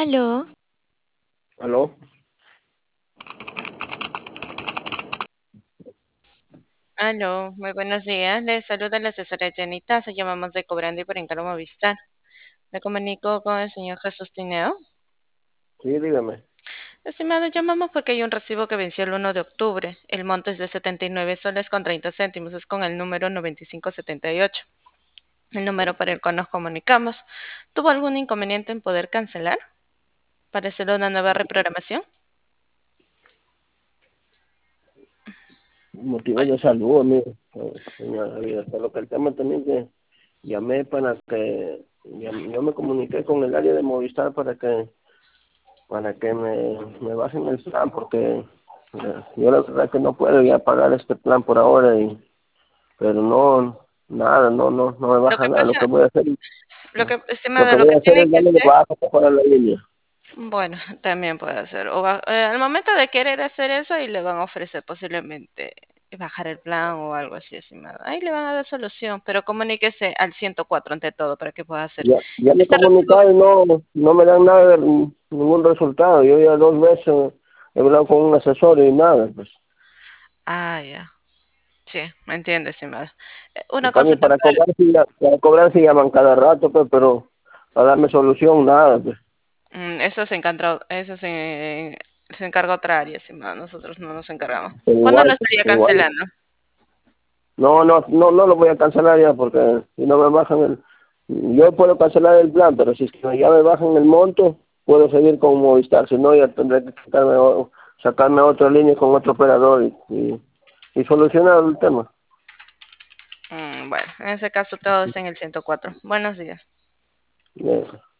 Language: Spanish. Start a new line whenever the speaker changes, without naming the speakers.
Aló,
¿Aló?
Aló, muy buenos días. Les saluda la asesora Janita. Se llamamos de Cobrando y por encargo Movistar. Me comunico con el señor Jesús Tineo.
Sí, dígame.
Estimado, llamamos porque hay un recibo que venció el 1 de octubre. El monto es de 79 soles con 30 céntimos. Es con el número 9578. El número para el cual nos comunicamos. ¿Tuvo algún inconveniente en poder cancelar para hacer una nueva reprogramación?
Motivos de salud, amigo. Señora Vida, pero que el tema también que llamé para que yo me comuniqué con el área de Movistar para que me bajen el plan porque yo la verdad que no puedo ya pagar este plan por ahora pero no nada, no me
Lo
baja
que
nada. Lo que
pasa,
voy a hacer,
estimado,
lo que
lo
voy
que
a hacer
tiene
es
que
darle de
hacer.
baja para la línea.
Bueno, también puede ser. Al momento de querer hacer eso, ahí le van a ofrecer posiblemente bajar el plan o algo así, estimado. Ahí le van a dar solución, pero comuníquese al 104 ante todo para que pueda hacer
Ya me he
este recibo.
comunicado y no me dan nada, ningún resultado. Yo ya 2 veces he hablado con un asesor y nada, pues.
Ah, ya. Sí, me entiende, estimado.
En
Una
cambio,
consulta
para cobrar sí llaman cada rato, pues, pero para darme solución, nada, pues.
eso se encarga otra área, estimado. Nosotros no nos encargamos.
Pero
¿Cuándo lo
igual,
estaría
igual.
cancelando?
No lo voy a cancelar ya porque si no me bajan yo puedo cancelar el plan, pero si es que ya me bajan el monto, puedo seguir con Movistar. Si no, ya tendré que sacarme otra línea con otro operador y solucionar el tema.
Bueno, en ese caso todo está en el 104. Buenos días.
Eso.